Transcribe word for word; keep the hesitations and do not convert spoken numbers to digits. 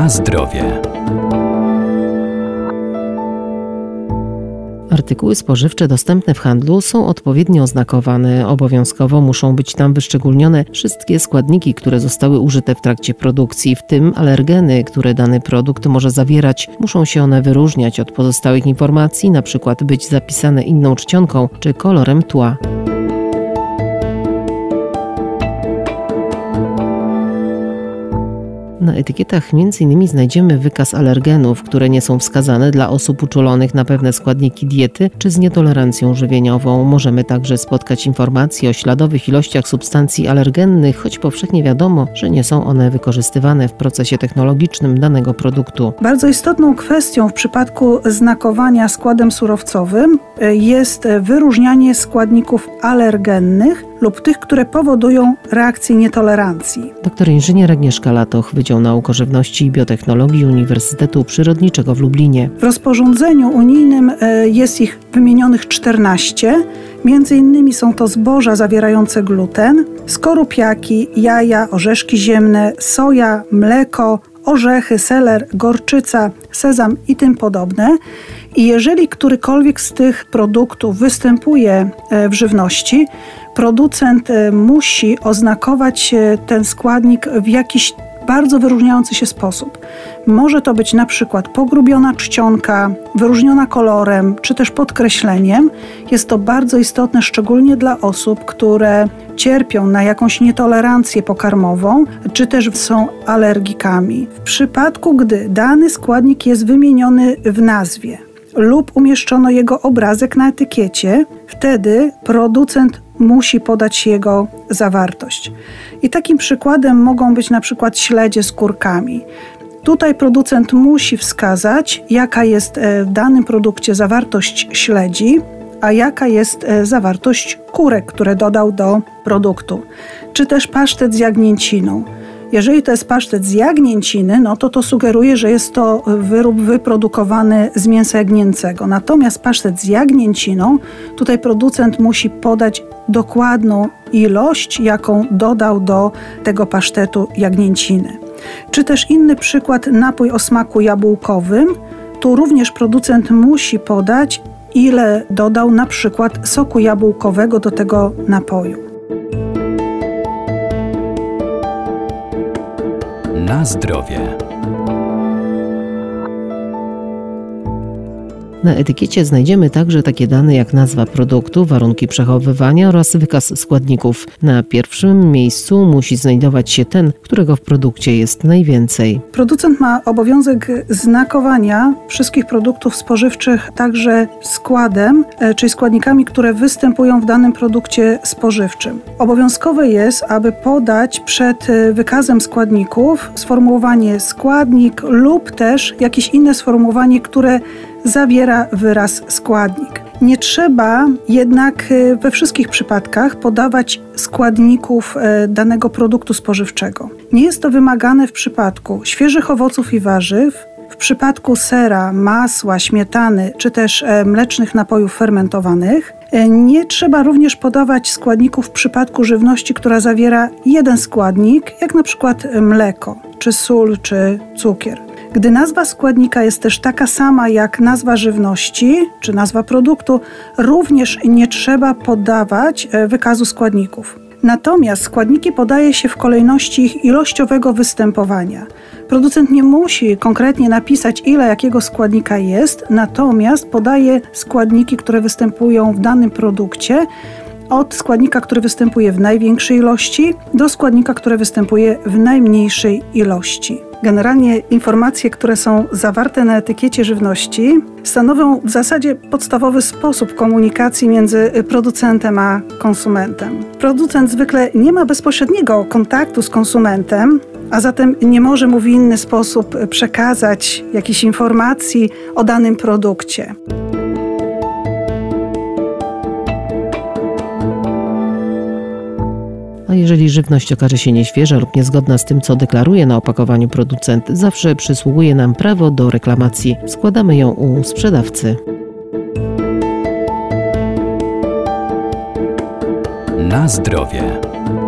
Na zdrowie. Artykuły spożywcze dostępne w handlu są odpowiednio oznakowane. Obowiązkowo muszą być tam wyszczególnione wszystkie składniki, które zostały użyte w trakcie produkcji, w tym alergeny, które dany produkt może zawierać. Muszą się one wyróżniać od pozostałych informacji, na przykład być zapisane inną czcionką czy kolorem tła. Na etykietach między innymi znajdziemy wykaz alergenów, które nie są wskazane dla osób uczulonych na pewne składniki diety czy z nietolerancją żywieniową. Możemy także spotkać informacje o śladowych ilościach substancji alergennych, choć powszechnie wiadomo, że nie są one wykorzystywane w procesie technologicznym danego produktu. Bardzo istotną kwestią w przypadku znakowania składem surowcowym jest wyróżnianie składników alergennych lub tych, które powodują reakcję nietolerancji. Doktor inżynier Agnieszka Latoch, Wydział Nauk o Żywności i Biotechnologii Uniwersytetu Przyrodniczego w Lublinie. W rozporządzeniu unijnym jest ich wymienionych czternaście. Między innymi są to zboża zawierające gluten, skorupiaki, jaja, orzeszki ziemne, soja, mleko, orzechy, seler, gorczyca, sezam i tym podobne. I jeżeli którykolwiek z tych produktów występuje w żywności, producent musi oznakować ten składnik w jakiś bardzo wyróżniający się sposób. Może to być na przykład pogrubiona czcionka, wyróżniona kolorem, czy też podkreśleniem. Jest to bardzo istotne, szczególnie dla osób, które cierpią na jakąś nietolerancję pokarmową, czy też są alergikami. W przypadku, gdy dany składnik jest wymieniony w nazwie lub umieszczono jego obrazek na etykiecie, wtedy producent musi podać jego zawartość. I takim przykładem mogą być na przykład śledzie z kurkami. Tutaj producent musi wskazać, jaka jest w danym produkcie zawartość śledzi, a jaka jest zawartość kurek, które dodał do produktu. Czy też pasztet z jagnięciną. Jeżeli to jest pasztet z jagnięciny, no to to sugeruje, że jest to wyrób wyprodukowany z mięsa jagnięcego. Natomiast pasztet z jagnięciną, tutaj producent musi podać dokładną ilość, jaką dodał do tego pasztetu jagnięciny. Czy też inny przykład, napój o smaku jabłkowym. Tu również producent musi podać, ile dodał na przykład soku jabłkowego do tego napoju. Na zdrowie. Na etykiecie znajdziemy także takie dane jak nazwa produktu, warunki przechowywania oraz wykaz składników. Na pierwszym miejscu musi znajdować się ten, którego w produkcie jest najwięcej. Producent ma obowiązek znakowania wszystkich produktów spożywczych także składem, czyli składnikami, które występują w danym produkcie spożywczym. Obowiązkowe jest, aby podać przed wykazem składników sformułowanie składnik lub też jakieś inne sformułowanie, które zawiera wyraz składnik. Nie trzeba jednak we wszystkich przypadkach podawać składników danego produktu spożywczego. Nie jest to wymagane w przypadku świeżych owoców i warzyw, w przypadku sera, masła, śmietany czy też mlecznych napojów fermentowanych. Nie trzeba również podawać składników w przypadku żywności, która zawiera jeden składnik, jak na przykład mleko, czy sól, czy cukier. Gdy nazwa składnika jest też taka sama jak nazwa żywności czy nazwa produktu, również nie trzeba podawać wykazu składników. Natomiast składniki podaje się w kolejności ich ilościowego występowania. Producent nie musi konkretnie napisać, ile jakiego składnika jest, natomiast podaje składniki, które występują w danym produkcie, od składnika, który występuje w największej ilości, do składnika, który występuje w najmniejszej ilości. Generalnie informacje, które są zawarte na etykiecie żywności, stanowią w zasadzie podstawowy sposób komunikacji między producentem a konsumentem. Producent zwykle nie ma bezpośredniego kontaktu z konsumentem, a zatem nie może mu w inny sposób przekazać jakichś informacji o danym produkcie. A jeżeli żywność okaże się nieświeża lub niezgodna z tym, co deklaruje na opakowaniu producent, zawsze przysługuje nam prawo do reklamacji. Składamy ją u sprzedawcy. Na zdrowie.